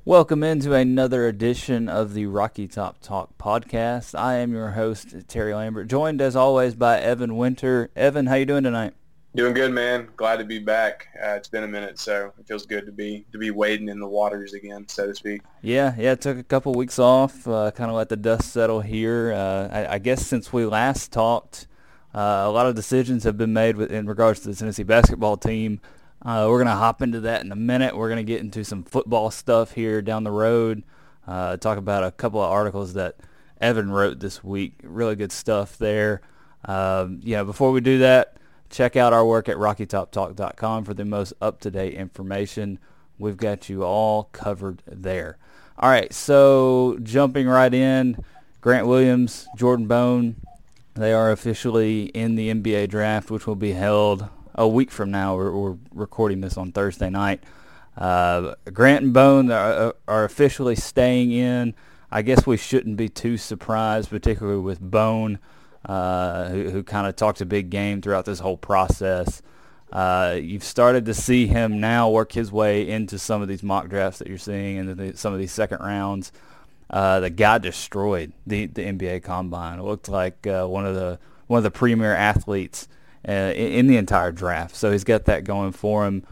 Welcome into another edition of the Rocky Top Talk podcast. I am your host, Terry Lambert, joined as always by Evan Winter. Evan, how you doing tonight? Doing good, man. Glad to be back. It's been a minute, so it feels good to be wading in the waters again, so to speak. Yeah. Took a couple weeks off, kind of let the dust settle here. I guess since we last talked, a lot of decisions have been made in regards to the Tennessee basketball team. We're going to hop into that in a minute. We're going to get into some football stuff here down the road, talk about a couple of articles that Evan wrote this week. Really good stuff there. Before we do that, check out our work at RockyTopTalk.com for the most up-to-date information. We've got you all covered there. All right, so jumping right in, Grant Williams, Jordan Bone, they are officially in the NBA draft, which will be held a week from now. We're recording this on Thursday night. Grant and Bone are officially staying in. I guess we shouldn't be too surprised, particularly with Bone, who kind of talked a big game throughout this whole process. You've started to see him now work his way into some of these mock drafts that you're seeing and some of these second rounds. The guy destroyed the NBA Combine. It looked like one of the premier athletes in the entire draft. So he's got that going for him.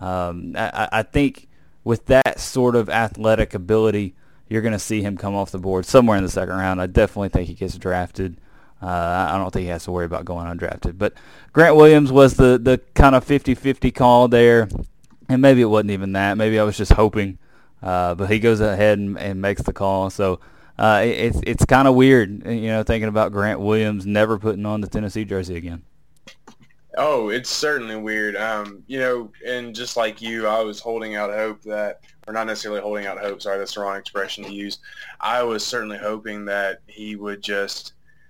I think with that sort of athletic ability, you're going to see him come off the board somewhere in the second round. I definitely think he gets drafted. I don't think he has to worry about going undrafted. But Grant Williams was the kind of 50-50 call there, and maybe it wasn't even that. Maybe I was just hoping. But he goes ahead and makes the call. So it's kind of weird, thinking about Grant Williams never putting on the Tennessee jersey again. Oh, it's certainly weird. And just like you, I was holding out hope or not necessarily holding out hope, sorry, that's the wrong expression to use. I was certainly hoping that he would just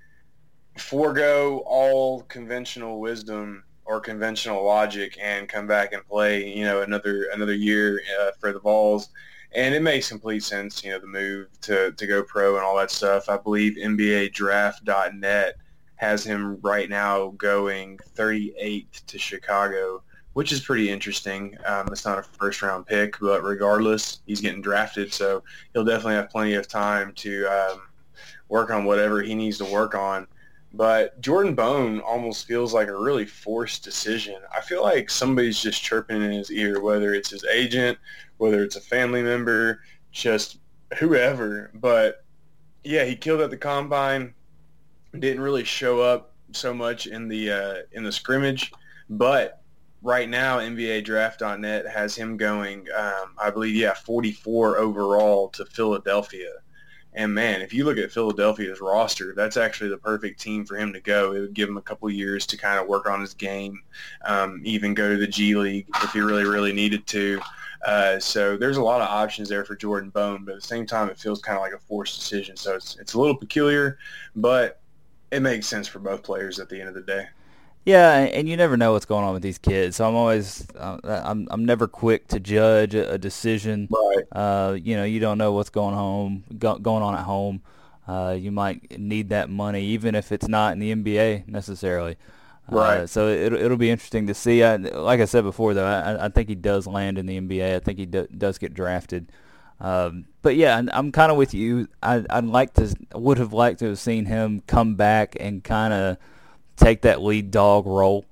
forego all conventional wisdom or conventional logic and come back and play, another year for the Vols. And it makes complete sense, the move to go pro and all that stuff. I believe NBADraft.net has him right now going 38th to Chicago, which is pretty interesting. It's not a first-round pick, but regardless, he's getting drafted, so he'll definitely have plenty of time to work on whatever he needs to work on. But Jordan Bone almost feels like a really forced decision. I feel like somebody's just chirping in his ear, whether it's his agent, whether it's a family member, just whoever. But, yeah, he killed at the Combine. Didn't really show up so much in the scrimmage, but right now NBADraft.net has him going, I believe, 44 overall to Philadelphia. And man, if you look at Philadelphia's roster, that's actually the perfect team for him to go. It would give him a couple years to kind of work on his game, even go to the G League if he really, really needed to. So there's a lot of options there for Jordan Bone, but at the same time, it feels kind of like a forced decision. So it's a little peculiar, but it makes sense for both players at the end of the day. Yeah, and you never know what's going on with these kids. So I'm always, I'm never quick to judge a decision. Right. You don't know what's going on at home. You might need that money, even if it's not in the NBA necessarily. Right. So it'll be interesting to see. Like I said before, though, I think he does land in the NBA. I think he does get drafted. But yeah, I'm kind of with you. I would have liked to have seen him come back and kind of take that lead dog role,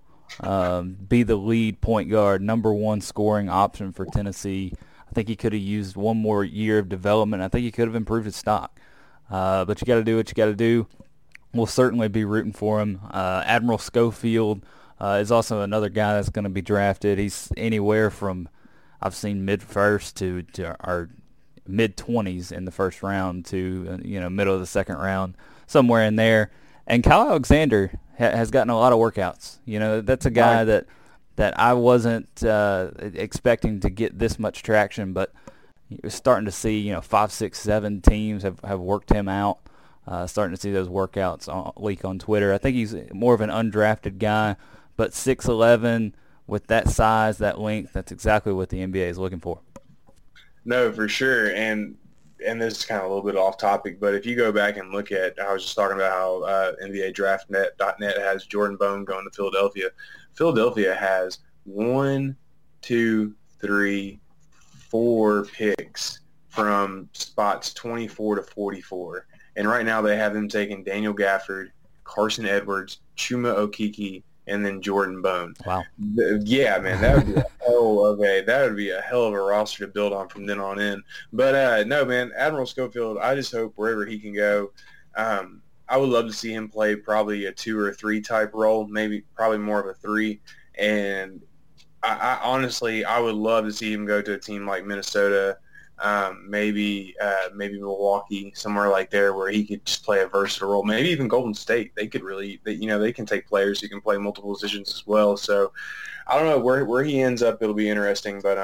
be the lead point guard, number one scoring option for Tennessee. I think he could have used one more year of development. I think he could have improved his stock. But you got to do what you got to do. We'll certainly be rooting for him. Admiral Schofield is also another guy that's going to be drafted. He's anywhere from, I've seen mid-first to our mid-20s in the first round to middle of the second round, somewhere in there. And Kyle Alexander has gotten a lot of workouts. That's a guy that I wasn't expecting to get this much traction, but you're starting to see 5, 6, 7 teams have worked him out. Starting to see those workouts leak on Twitter. I think he's more of an undrafted guy, but 6'11", with that size, that length, that's exactly what the NBA is looking for. No, for sure. And this is kind of a little bit off topic, but if you go back and look at, I was just talking about how NBADraft.net has Jordan Bone going to Philadelphia. Philadelphia has 1, 2, 3, 4 picks from spots 24 to 44. And right now they have them taking Daniel Gafford, Carson Edwards, Chuma Okeke, and then Jordan Bone. Wow. Yeah, man, that would be a hell of a roster to build on from then on in. But no, man, Admiral Schofield, I just hope wherever he can go, I would love to see him play probably a 2 or 3 type role, probably more of a 3. And I honestly, I would love to see him go to a team like Minnesota, maybe Milwaukee, somewhere like there where he could just play a versatile role. Maybe even Golden State. They could really, they can take players who can play multiple positions as well. So I don't know where he ends up. It'll be interesting, but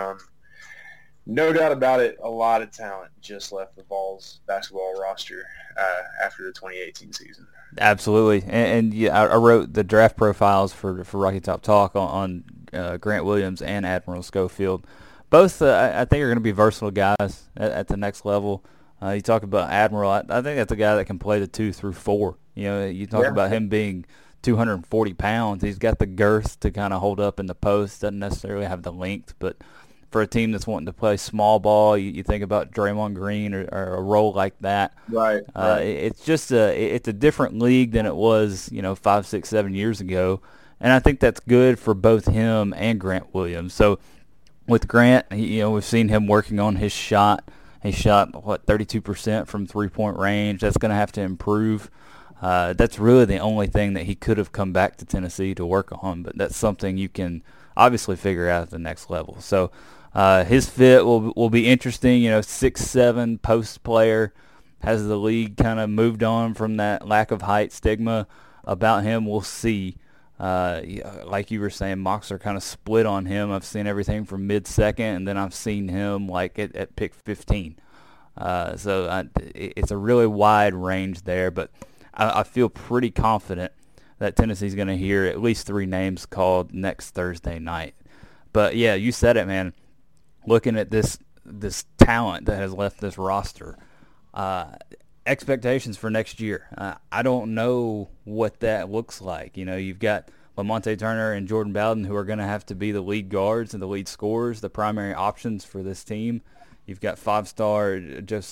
no doubt about it, a lot of talent just left the Vols basketball roster after the 2018 season. Absolutely, and yeah, I wrote the draft profiles for Rocky Top Talk on Grant Williams and Admiral Schofield. Both, I think, are going to be versatile guys at the next level. You talk about Admiral. I think that's a guy that can play the 2 through 4. You talk about him being 240 pounds. He's got the girth to kind of hold up in the post. Doesn't necessarily have the length, but for a team that's wanting to play small ball, you think about Draymond Green or a role like that. Right. It's just it's a different league than it was 5, 6, 7 years ago, and I think that's good for both him and Grant Williams. So with Grant, we've seen him working on his shot. He shot 32% from 3-point range. That's going to have to improve. That's really the only thing that he could have come back to Tennessee to work on, but that's something you can obviously figure out at the next level. So his fit will be interesting. 6'7" post player. Has the league kind of moved on from that lack of height stigma about him? We'll see. Like you were saying, mocks are kind of split on him. I've seen everything from mid-second, and then I've seen him like at pick 15. So it's a really wide range there, but I feel pretty confident that Tennessee's going to hear at least 3 names called next Thursday night. But yeah, you said it, man. Looking at this talent that has left this roster, expectations for next year. I don't know what that looks like. You've got Lamonte Turner and Jordan Bowden who are going to have to be the lead guards and the lead scorers, the primary options for this team. You've got 5-star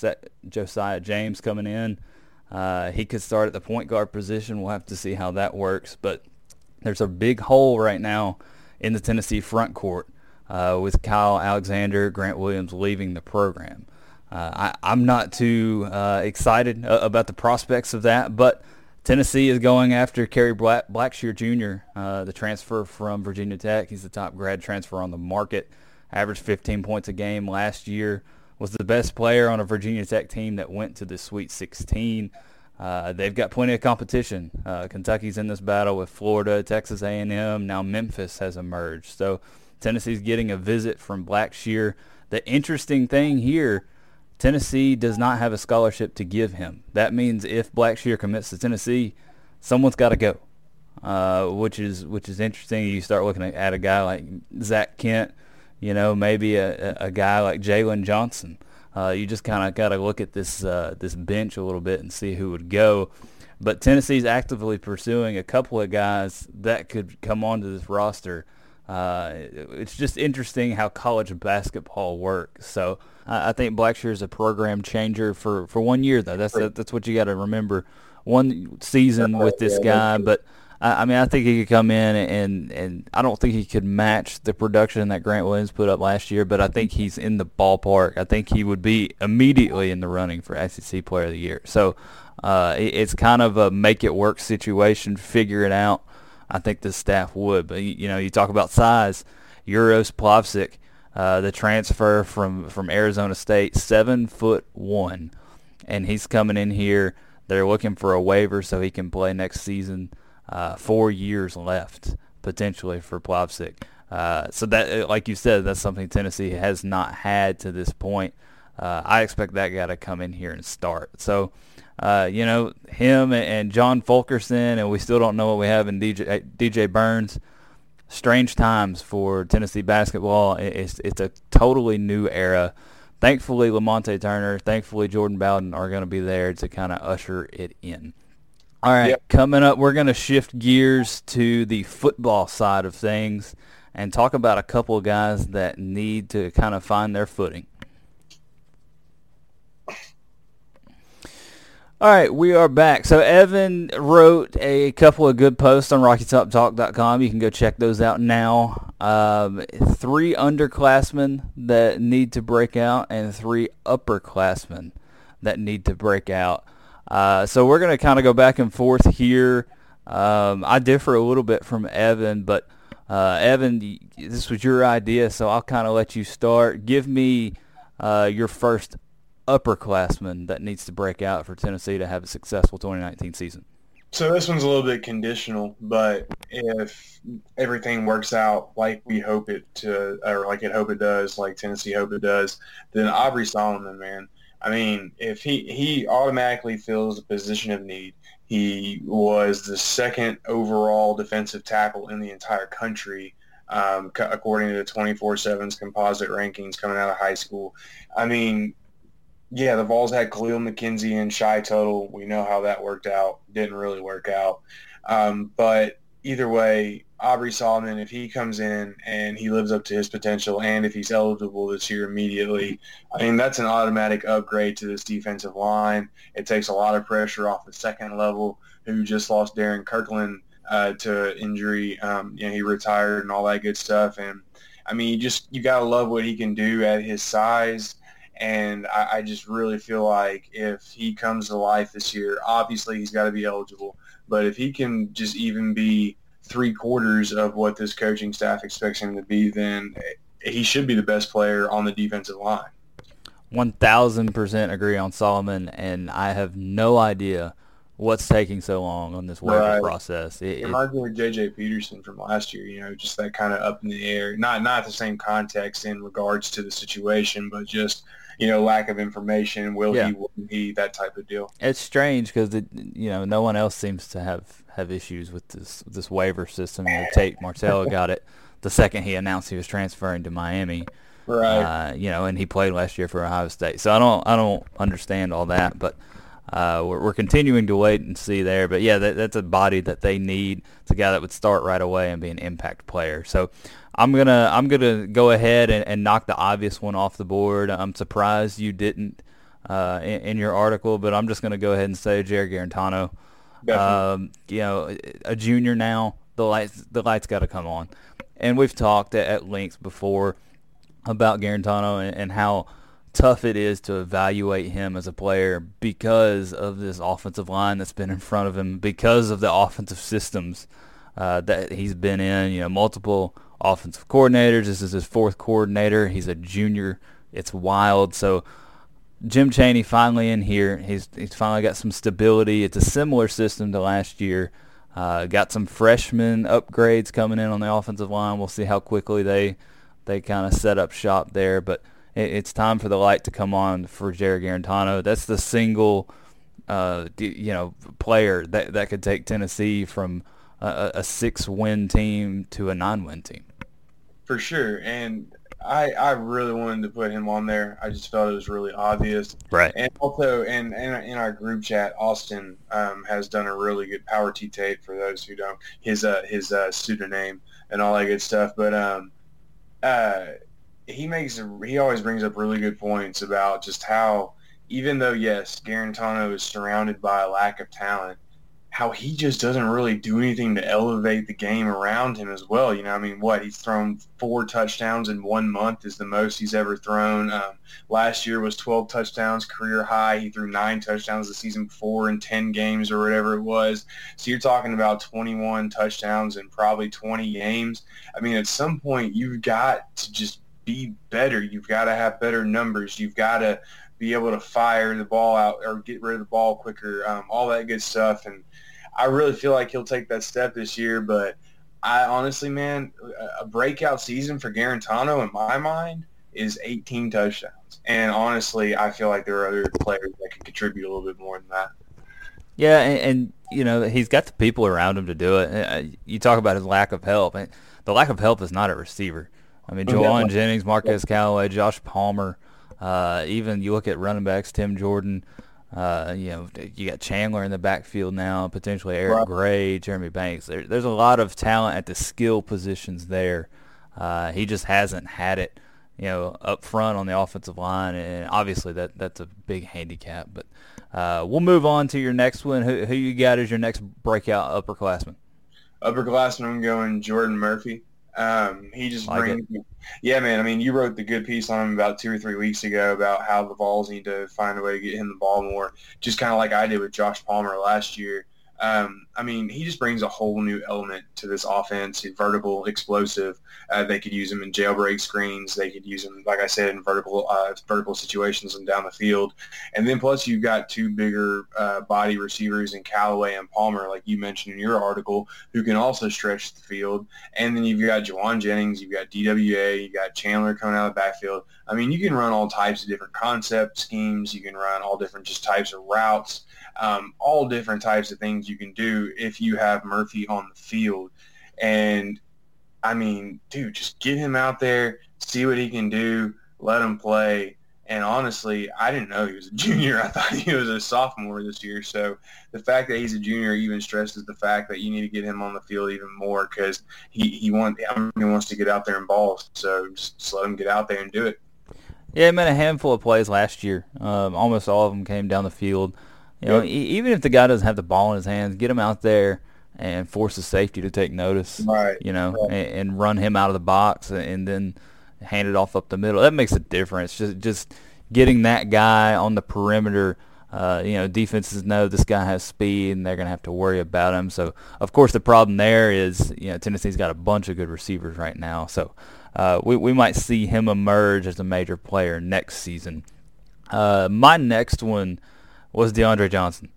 Josiah James coming in. He could start at the point guard position. We'll have to see how that works. But there's a big hole right now in the Tennessee front court with Kyle Alexander, Grant Williams leaving the program. I'm not too excited about the prospects of that, but Tennessee is going after Kerry Blackshear Jr., the transfer from Virginia Tech. He's the top grad transfer on the market, averaged 15 points a game last year, was the best player on a Virginia Tech team that went to the Sweet 16. They've got plenty of competition. Kentucky's in this battle with Florida, Texas A&M. Now Memphis has emerged. So Tennessee's getting a visit from Blackshear. The interesting thing here, Tennessee does not have a scholarship to give him. That means if Blackshear commits to Tennessee, someone's got to go, which is interesting. You start looking at a guy like Zach Kent, maybe a guy like Jalen Johnson. You just kind of got to look at this bench a little bit and see who would go. But Tennessee's actively pursuing a couple of guys that could come onto this roster. It's just interesting how college basketball works. So I think Blackshear is a program changer for 1 year, though. That's what you got to remember. One season with this guy, but I think he could come in and I don't think he could match the production that Grant Williams put up last year, but I think he's in the ballpark. I think he would be immediately in the running for SEC Player of the Year. So it's kind of a make-it-work situation, figure it out. I think the staff would. But, you talk about size. Uros Plavsic, the transfer from Arizona State, 7'1", and he's coming in here. They're looking for a waiver so he can play next season. 4 years left, potentially, for Plavsic. So that, like you said, that's something Tennessee has not had to this point. I expect that guy to come in here and start. So, him and John Fulkerson, and we still don't know what we have in DJ Burns. Strange times for Tennessee basketball. It's a totally new era. Thankfully, Lamonte Turner, thankfully Jordan Bowden are going to be there to kind of usher it in. All right, Coming up, we're going to shift gears to the football side of things and talk about a couple of guys that need to kind of find their footing. All right, we are back. So Evan wrote a couple of good posts on RockyTopTalk.com. You can go check those out now. 3 underclassmen that need to break out and 3 upperclassmen that need to break out. So we're going to kind of go back and forth here. I differ a little bit from Evan, but Evan, this was your idea, so I'll kind of let you start. Give me your first upperclassman that needs to break out for Tennessee to have a successful 2019 season. So this one's a little bit conditional, but if everything works out like we hope it to, or like it does, like Tennessee hope it does, then Aubrey Solomon, man. I mean, if he automatically fills a position of need. He was the 2nd overall defensive tackle in the entire country, according to the 24/7's composite rankings coming out of high school. I mean, yeah, the Vols had Khalil McKenzie and Shy Tuttle. We know how that worked out. Didn't really work out. But either way, Aubrey Solomon, if he comes in and he lives up to his potential and if he's eligible this year immediately, I mean, that's an automatic upgrade to this defensive line. It takes a lot of pressure off the second level, who just lost Darren Kirkland to injury. He retired and all that good stuff. And, I mean, you got to love what he can do at his size. And I just really feel like if he comes to life this year, obviously he's got to be eligible. But if he can just even be 3/4 of what this coaching staff expects him to be, then he should be the best player on the defensive line. 1,000% agree on Solomon, and I have no idea what's taking so long on this waiver process. It reminds me of J.J. Peterson from last year, just that kind of up in the air. Not the same context in regards to the situation, but just – lack of information, will he, that type of deal. It's strange because no one else seems to have issues with this waiver system. Tate Martell got it the second he announced he was transferring to Miami, right? And he played last year for Ohio State. So I don't understand all that, but we're continuing to wait and see there. But yeah, that's a body that they need. It's a guy that would start right away and be an impact player. So I'm gonna go ahead and knock the obvious one off the board. I'm surprised you didn't in your article, but I'm just gonna go ahead and say Jared Garantano. A junior now. The lights got to come on, and we've talked at length before about Garantano and how tough it is to evaluate him as a player because of this offensive line that's been in front of him, because of the offensive systems that he's been in. Multiple offensive coordinators. This is his 4th coordinator. He's a junior. It's wild. So Jim Chaney finally in here. He's finally got some stability. It's a similar system to last year. Got some freshman upgrades coming in on the offensive line. We'll see how quickly they kind of set up shop there. But it's time for the light to come on for Jared Garantano. That's the single player that could take Tennessee from a 6-win team to a 9-win team. For sure, and I really wanted to put him on there. I just felt it was really obvious. Right. And also, in our group chat, Austin has done a really good Power T tape for those who don't. His pseudonym and all that good stuff. But he always brings up really good points about just how, even though, yes, Garantano is surrounded by a lack of talent, how he just doesn't really do anything to elevate the game around him as well. He's thrown 4 touchdowns in 1 month is the most he's ever thrown. Last year was 12 touchdowns, career high. He threw 9 touchdowns the season before in 10 games or whatever it was. So you're talking about 21 touchdowns in probably 20 games. I mean, at some point you've got to just be better. You've got to have better numbers. You've got to be able to fire the ball out or get rid of the ball quicker, all that good stuff. And I really feel like he'll take that step this year, but I honestly, man, a breakout season for Garantano in my mind is 18 touchdowns. And honestly, I feel like there are other players that can contribute a little bit more than that. Yeah, and he's got the people around him to do it. You talk about his lack of help. The lack of help is not a receiver. I mean, Jawan Jennings, Marquez Callaway, Josh Palmer, even you look at running backs, Tim Jordan. You got Chandler in the backfield now, potentially Eric Gray, Jeremy Banks. There's a lot of talent at the skill positions there. He just hasn't had it, up front on the offensive line, and obviously that's a big handicap. But we'll move on to your next one. Who you got as your next breakout upperclassman? Upperclassman, I'm going Jordan Murphy. He just brings – yeah, man. I mean, you wrote the good piece on him about 2 or 3 weeks ago about how the Vols need to find a way to get him the ball more, just kind of like I did with Josh Palmer last year. I mean, he just brings a whole new element to this offense. He's vertical, explosive. They could use him in jailbreak screens. They could use him, like I said, in vertical situations and down the field. And then plus you've got two bigger body receivers in Callaway and Palmer, like you mentioned in your article, who can also stretch the field. And then you've got Jawan Jennings, you've got DWA, you've got Chandler coming out of the backfield. I mean, you can run all types of different concept schemes. You can run all different just types of routes. All different types of things you can do if you have Murphy on the field. And, I mean, dude, just get him out there, see what he can do, let him play. And honestly, I didn't know he was a junior. I thought he was a sophomore this year. So the fact that he's a junior even stresses the fact that you need to get him on the field even more because he wants to get out there and ball. So just let him get out there and do it. Yeah, he made a handful of plays last year. Almost all of them came down the field. Even if the guy doesn't have the ball in his hands, get him out there and force the safety to take notice. Right. And run him out of the box and then hand it off up the middle. That makes a difference. Just getting that guy on the perimeter. Defenses know this guy has speed and they're going to have to worry about him. So, of course, the problem there is, Tennessee's got a bunch of good receivers right now. So, we might see him emerge as a major player next season. My next one was DeAndre Johnson.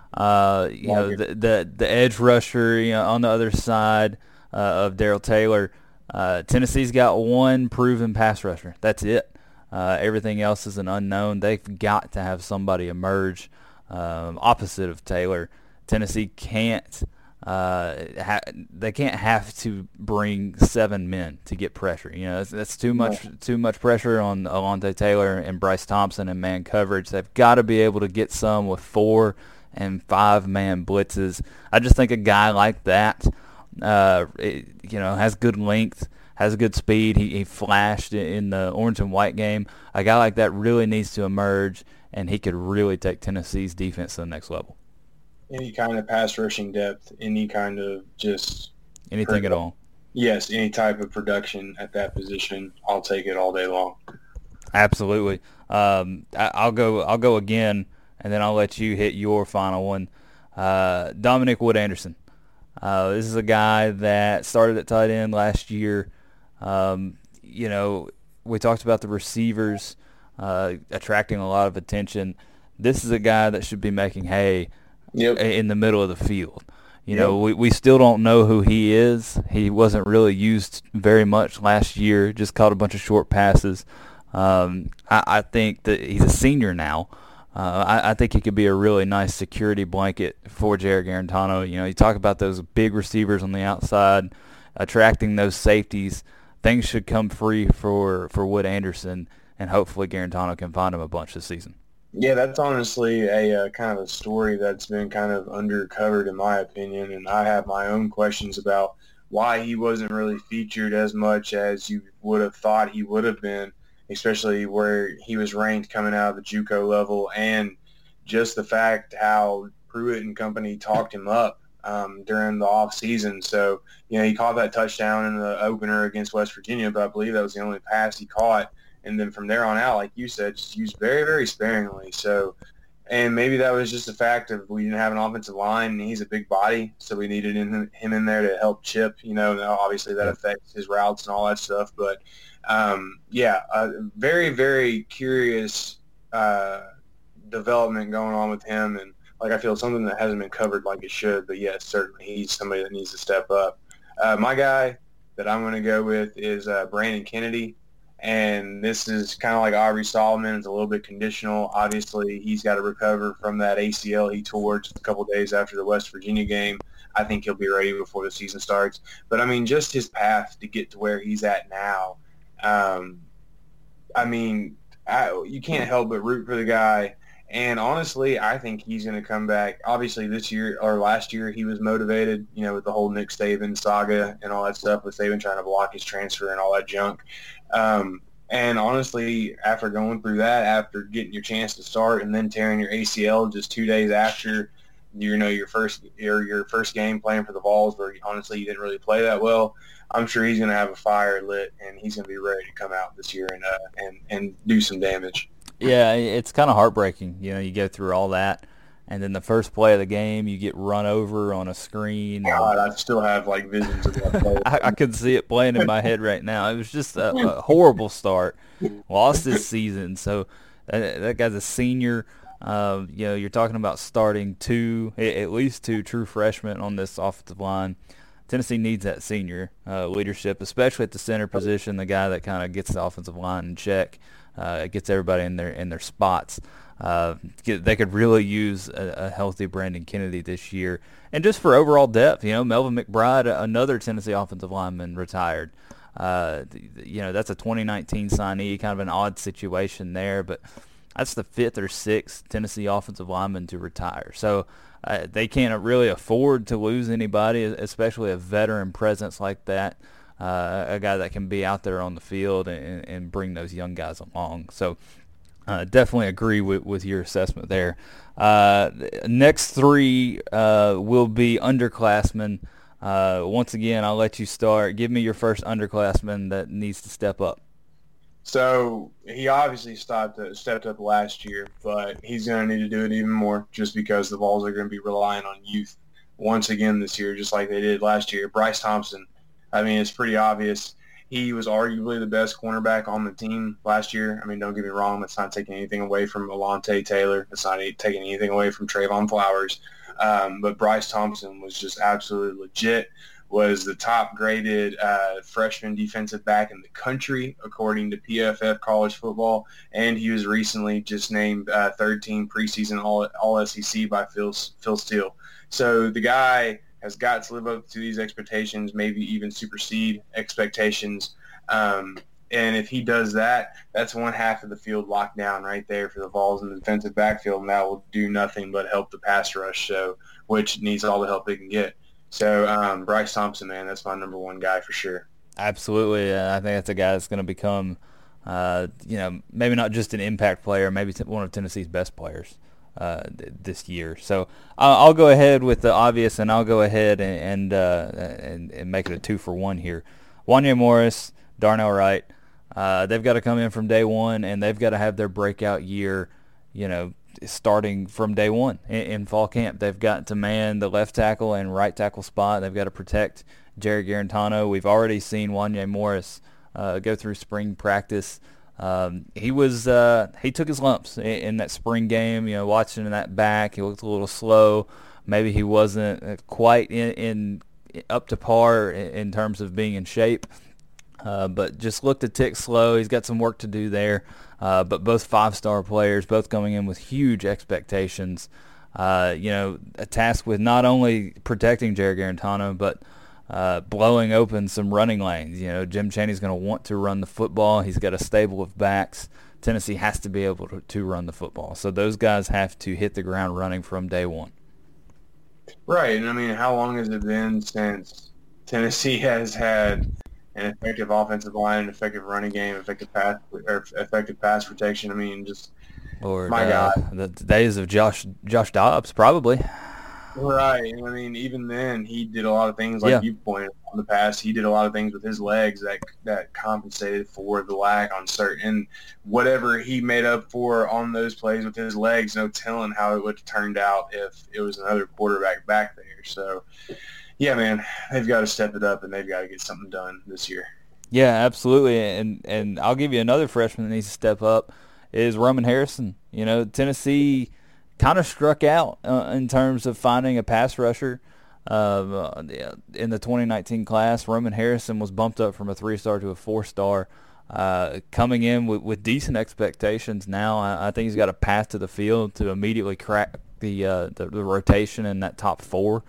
The edge rusher, on the other side of Darrell Taylor. Tennessee's got one proven pass rusher. That's it. Everything else is an unknown. They've got to have somebody emerge opposite of Taylor. Tennessee can't. They can't have to bring 7 men to get pressure. That's too much pressure on Alontae Taylor and Bryce Thompson in man coverage. They've got to be able to get some with 4 and 5 man blitzes. I just think a guy like that, has good length, has good speed. He flashed in the orange and white game. A guy like that really needs to emerge, and he could really take Tennessee's defense to the next level. Any kind of pass rushing depth, any kind of just anything at all. Yes, any type of production at that position, I'll take it all day long. Absolutely. I'll go again, and then I'll let you hit your final one. Dominic Wood Anderson. This is a guy that started at tight end last year. We talked about the receivers attracting a lot of attention. This is a guy that should be making hay. Yep. In the middle of the field. We still don't know who he is. He wasn't really used very much last year, just caught a bunch of short passes. I think that he's a senior now. I think he could be a really nice security blanket for Jarrett Garantano. You talk about those big receivers on the outside, attracting those safeties. Things should come free for Wood Anderson, and hopefully Garantano can find him a bunch this season. Yeah, that's honestly a kind of a story that's been kind of undercovered in my opinion, and I have my own questions about why he wasn't really featured as much as you would have thought he would have been, especially where he was ranked coming out of the JUCO level, and just the fact how Pruitt and company talked him up during the off season. So, he caught that touchdown in the opener against West Virginia, but I believe that was the only pass he caught. And then from there on out, like you said, just used very, very sparingly. So, and maybe that was just the fact of we didn't have an offensive line, and he's a big body, so we needed him in there to help Chip. Obviously that affects his routes and all that stuff. But, very, very curious development going on with him. And, I feel something that hasn't been covered like it should. But, yes, certainly he's somebody that needs to step up. My guy that I'm going to go with is Brandon Kennedy. And this is kind of like Aubrey Solomon. It's a little bit conditional. Obviously, he's got to recover from that ACL he tore just a couple days after the West Virginia game. I think he'll be ready before the season starts. But, just his path to get to where he's at now. You can't help but root for the guy. And honestly, I think he's going to come back. Obviously, this year or last year, he was motivated, with the whole Nick Saban saga and all that stuff with Saban trying to block his transfer and all that junk. And honestly, after going through that, after getting your chance to start and then tearing your ACL just 2 days after, your first game playing for the Vols, where honestly you didn't really play that well, I'm sure he's going to have a fire lit and he's going to be ready to come out this year and do some damage. Yeah, it's kind of heartbreaking. You go through all that, and then the first play of the game, you get run over on a screen. God, I still have like visions of that play. I can see it playing in my head right now. It was just a horrible start. Lost this season, so that guy's a senior. You're talking about starting at least two true freshmen on this offensive line. Tennessee needs that senior leadership, especially at the center position, the guy that kind of gets the offensive line in check, gets everybody in their spots. They could really use a healthy Brandon Kennedy this year. And just for overall depth, Melvin McBride, another Tennessee offensive lineman, retired. That's a 2019 signee, kind of an odd situation there, but that's the fifth or sixth Tennessee offensive lineman to retire. So they can't really afford to lose anybody, especially a veteran presence like that, a guy that can be out there on the field and bring those young guys along. So definitely agree with your assessment there. Next three will be underclassmen. Once again, I'll let you start. Give me your first underclassman that needs to step up. So he obviously stepped up last year, but he's going to need to do it even more just because the Vols are going to be relying on youth once again this year, just like they did last year. Bryce Thompson, I mean, it's pretty obvious. He was arguably the best cornerback on the team last year. I mean, don't get me wrong. That's not taking anything away from Alontae Taylor. That's not taking anything away from Trayvon Flowers. But Bryce Thompson was just absolutely legit, was the top-graded freshman defensive back in the country, according to PFF College Football, and he was recently just named third-team preseason All-SEC by Phil Steele. So the guy has got to live up to these expectations, maybe even supersede expectations. And if he does that, that's one half of the field locked down right there for the Vols in the defensive backfield, and that will do nothing but help the pass rush, which needs all the help it can get. So Bryce Thompson, man, that's my number one guy for sure. Absolutely. I think that's a guy that's going to become, maybe not just an impact player, maybe one of Tennessee's best players this year. So I'll go ahead with the obvious, and I'll go ahead and make it a 2-for-1 here. Wanya Morris, Darnell Wright, they've got to come in from day one, and they've got to have their breakout year, starting from day one in fall camp. They've got to man the left tackle and right tackle spot. They've got to protect Jerry Garantano. We've already seen Wanya Morris go through spring practice. He took his lumps in that spring game. Watching that back, he looked a little slow. Maybe he wasn't quite in up to par in terms of being in shape. But just looked a tick slow. He's got some work to do there. But both five-star players, both going in with huge expectations. A task with not only protecting Jerry Garantano, but blowing open some running lanes. Jim Chaney's going to want to run the football. He's got a stable of backs. Tennessee has to be able to run the football. So those guys have to hit the ground running from day one. Right. And, I mean, how long has it been since Tennessee has had an effective offensive line, an effective running game, effective pass protection? I mean, just my God. The days of Josh Dobbs, probably. Right. And I mean, even then, he did a lot of things like you pointed out in the past. He did a lot of things with his legs that compensated for the lack on certain whatever he made up for on those plays with his legs. No telling how it would have turned out if it was another quarterback back there. So, yeah, man, they've got to step it up and they've got to get something done this year. Yeah, absolutely. And I'll give you another freshman that needs to step up is Roman Harrison. Tennessee kind of struck out in terms of finding a pass rusher in the 2019 class. Roman Harrison was bumped up from a 3-star to a 4-star, coming in with decent expectations. Now I think he's got a path to the field to immediately crack the rotation in that top 4.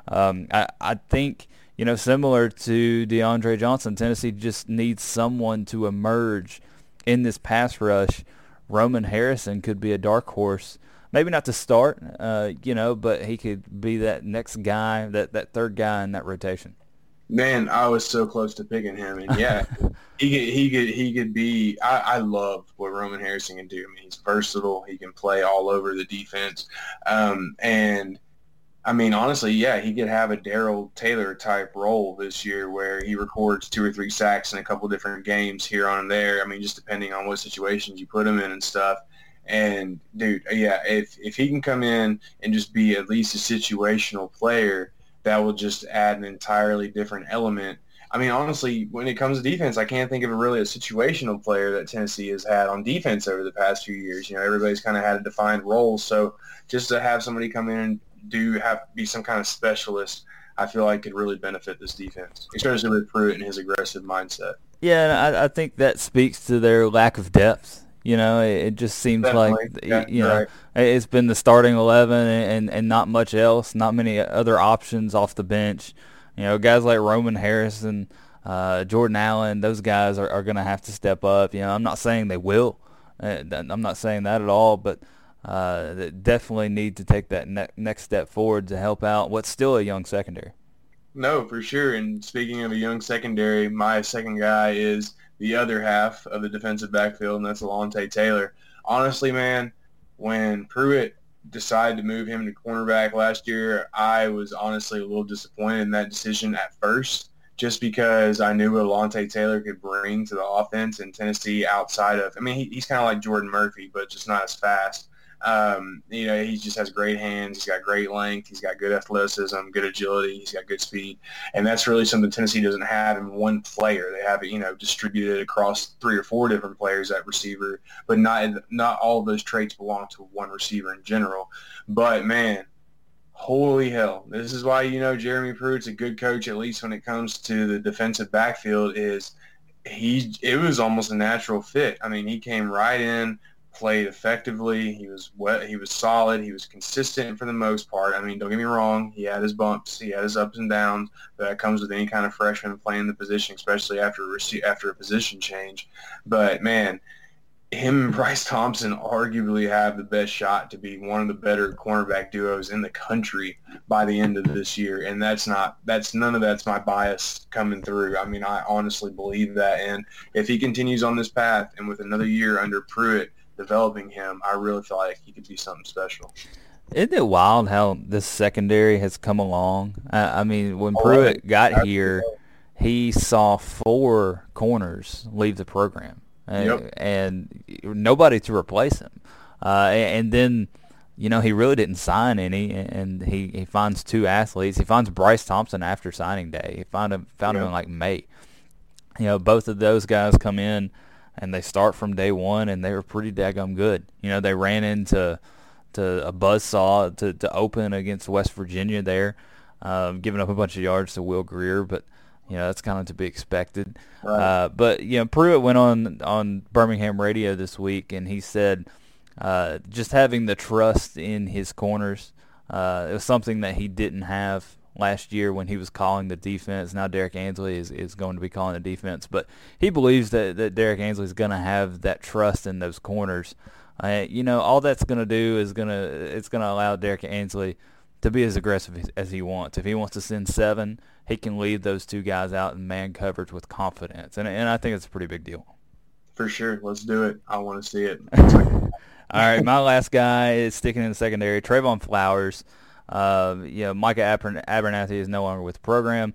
I think, similar to DeAndre Johnson, Tennessee just needs someone to emerge in this pass rush. Roman Harrison could be a dark horse. Maybe not to start, but he could be that next guy, that third guy in that rotation. Man, I was so close to picking him, and yeah, he could be. I love what Roman Harrison can do. I mean, he's versatile. He can play all over the defense, and I mean, honestly, yeah, he could have a Daryl Taylor type role this year where he records 2 or 3 sacks in a couple different games here on and there. I mean, just depending on what situations you put him in and stuff. And dude, yeah, if he can come in and just be at least a situational player, that will just add an entirely different element. I mean, honestly, when it comes to defense, I can't think of a situational player that Tennessee has had on defense over the past few years. You know, everybody's kind of had a defined role. So just to have somebody come in and be some kind of specialist, I feel like could really benefit this defense, especially with Pruitt and his aggressive mindset. Yeah, and I think that speaks to their lack of depth. You know, it just seems like, Definitely. Yeah, you know, right. it's been the starting 11 and not much else, not many other options off the bench. You know, guys like Roman Harrison, Jordan Allen, those guys are going to have to step up. You know, I'm not saying they will. I'm not saying that at all, but they definitely need to take that next step forward to help out what's still a young secondary. No, for sure. And speaking of a young secondary, my second guy is the other half of the defensive backfield, and that's Alontae Taylor. Honestly, man, when Pruitt decided to move him to cornerback last year, I was honestly a little disappointed in that decision at first, just because I knew what Alontae Taylor could bring to the offense in Tennessee outside of, I mean, he's kind of like Jordan Murphy, but just not as fast. You know, he just has great hands. He's got great length. He's got good athleticism, good agility. He's got good speed. And that's really something Tennessee doesn't have in one player. They have it, you know, distributed across 3 or 4 different players at receiver, but not all of those traits belong to one receiver in general. But, man, holy hell. This is why, you know, Jeremy Pruitt's a good coach, at least when it comes to the defensive backfield, is it was almost a natural fit. I mean, he came right in, played effectively. He was he was solid. He was consistent for the most part. I mean, don't get me wrong. He had his bumps. He had his ups and downs. That comes with any kind of freshman playing the position, especially after a position change. But man, him and Bryce Thompson arguably have the best shot to be one of the better cornerback duos in the country by the end of this year. And none of that's my bias coming through. I mean, I honestly believe that. And if he continues on this path and with another year under Pruitt developing him, I really feel like he could be something special. Isn't it wild how this secondary has come along? I mean, when I love it. Pruitt got here, Absolutely. he saw 4 corners leave the program, Yep. and nobody to replace him. And then, you know, he really didn't sign any, and he finds 2 athletes. He finds Bryce Thompson after signing day. He found him in Yep. like May. You know, both of those guys come in, and they start from day one, and they were pretty daggum good. You know, they ran into a buzzsaw to open against West Virginia there, giving up a bunch of yards to Will Greer, but you know that's kind of to be expected. Right. But you know, Pruitt went on Birmingham radio this week, and he said just having the trust in his corners, it was something that he didn't have last year when he was calling the defense. Now Derek Ansley is going to be calling the defense, but he believes that Derek Ansley is going to have that trust in those corners. You know, all that's going to do is it's going to allow Derek Ansley to be as aggressive as he wants. If he wants to send 7, he can leave those 2 guys out in man coverage with confidence, and I think it's a pretty big deal. For sure. Let's do it. I want to see it. All right, my last guy is sticking in the secondary, Trayvon Flowers. You know, Micah Abernathy is no longer with the program.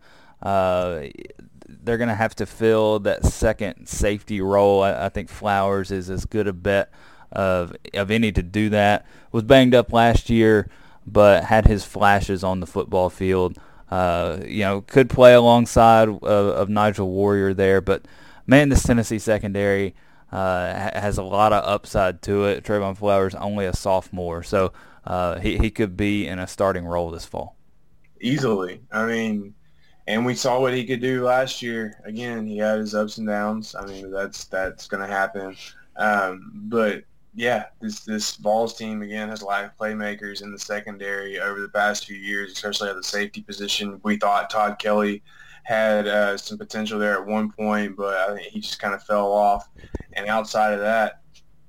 They're going to have to fill that second safety role. I think Flowers is as good a bet of any to do that. Was banged up last year, but had his flashes on the football field. You know, could play alongside of Nigel Warrior there, but man, this Tennessee secondary has a lot of upside to it. Trayvon Flowers only a sophomore, so he could be in a starting role this fall. Easily. I mean, and we saw what he could do last year. Again, he had his ups and downs. I mean, that's going to happen. But yeah, this Vols team again has lacked playmakers in the secondary over the past few years, especially at the safety position. We thought Todd Kelly had some potential there at one point, but I think he just kind of fell off. And outside of that,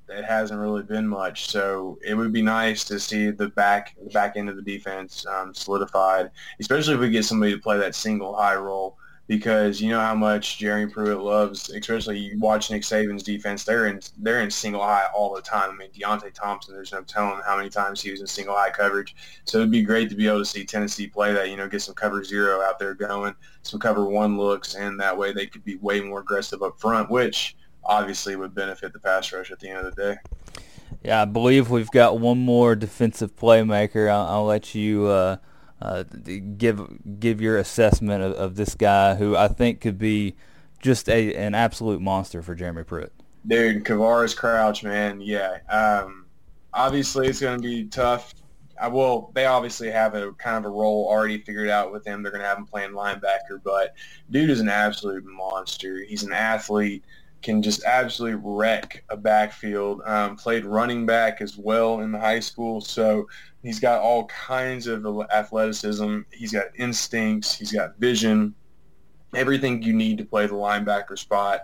it hasn't really been much. So it would be nice to see the back end of the defense solidified, especially if we get somebody to play that single high role. Because you know how much Jeremy Pruitt loves, especially you watch Nick Saban's defense. They're in single high all the time. I mean, Deontay Thompson, there's no telling how many times he was in single high coverage. So it'd be great to be able to see Tennessee play that. You know, get some cover zero out there going, some cover one looks, and that way they could be way more aggressive up front, which obviously would benefit the pass rush at the end of the day. Yeah, I believe we've got one more defensive playmaker. I'll let you give your assessment of this guy, who I think could be just an absolute monster for Jeremy Pruitt. Dude, Kavaris Crouch, man, yeah. Obviously, it's going to be tough. They obviously have a kind of a role already figured out with him. They're going to have him playing linebacker, but dude is an absolute monster. He's an athlete, can just absolutely wreck a backfield. Played running back as well in the high school, so he's got all kinds of athleticism. He's got instincts. He's got vision, everything you need to play the linebacker spot.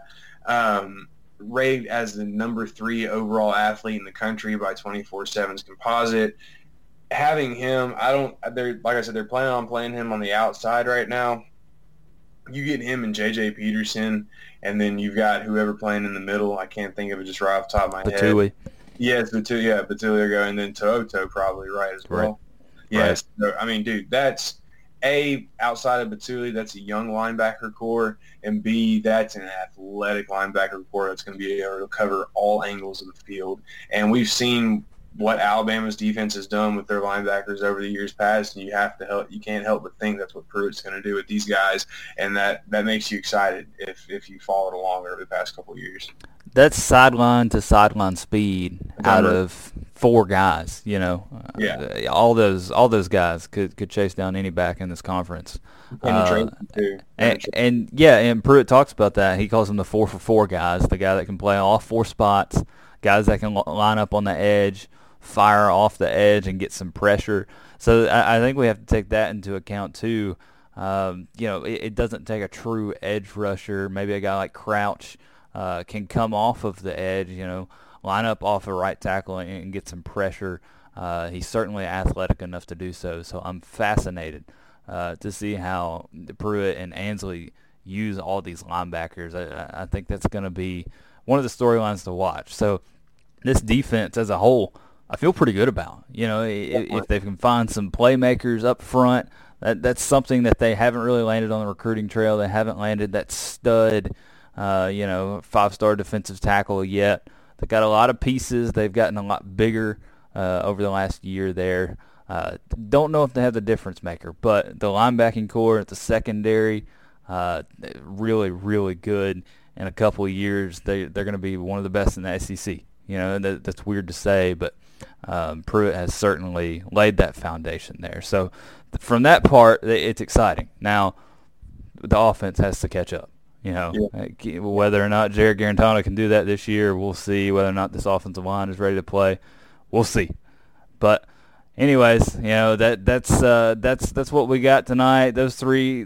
Rated as the number 3 overall athlete in the country by 24/7's composite. Having him, like I said, they're planning on playing him on the outside right now. You get him and J.J. Peterson, and then you've got whoever playing in the middle. I can't think of it just right off the top of my head. Yes, Batuli, there you go. And then To'oto probably right as well. Right. Yes. Right. So, I mean, dude, that's A, outside of Batuli, that's a young linebacker core, and B, that's an athletic linebacker core that's going to be able to cover all angles of the field. And we've seen what Alabama's defense has done with their linebackers over the years past, and you can't help but think that's what Pruitt's going to do with these guys, and that makes you excited if you followed along over the past couple of years. That's sideline to sideline speed out of 4 guys. You know, all those guys could chase down any back in this conference. And Pruitt talks about that. He calls them the 4-for-4 guys, the guy that can play all 4 spots, guys that can line up on the edge, fire off the edge, and get some pressure. So I think we have to take that into account too. It doesn't take a true edge rusher. Maybe a guy like Crouch can come off of the edge, line up off a right tackle and get some pressure. He's certainly athletic enough to do so. So I'm fascinated to see how Pruitt and Ansley use all these linebackers. I think that's going to be one of the storylines to watch. So this defense as a whole, I feel pretty good about. If they can find some playmakers up front, that's something that they haven't really landed on the recruiting trail. They haven't landed that stud, 5-star defensive tackle yet. They've got a lot of pieces. They've gotten a lot bigger over the last year there. Don't know if they have the difference maker, but the linebacking core, the secondary, really, really good. In a couple of years, they're going to be one of the best in the SEC. That's weird to say, but Pruitt has certainly laid that foundation there. So from that part, it's exciting. Now, the offense has to catch up. Whether or not Jared Garantano can do that this year, we'll see. Whether or not this offensive line is ready to play, we'll see. But anyways, that's what we got tonight. Those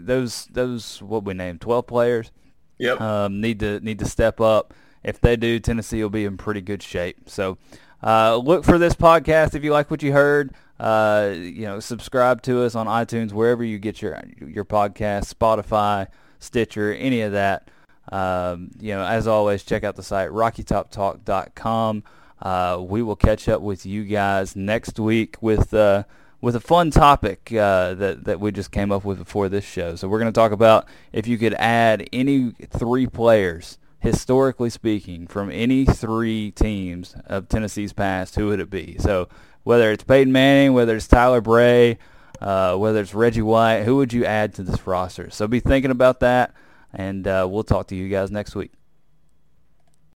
what we named 12 players. Yep. Need to step up. If they do, Tennessee will be in pretty good shape. So look for this podcast if you like what you heard. Subscribe to us on iTunes, wherever you get your podcast, Spotify, Stitcher, any of that. As always, check out the site, RockyTopTalk.com. We will catch up with you guys next week with a fun topic that we just came up with before this show. So we're going to talk about if you could add any 3 players, historically speaking, from any 3 teams of Tennessee's past, who would it be? So whether it's Peyton Manning, whether it's Tyler Bray, whether it's Reggie White, who would you add to this roster? So be thinking about that, and we'll talk to you guys next week.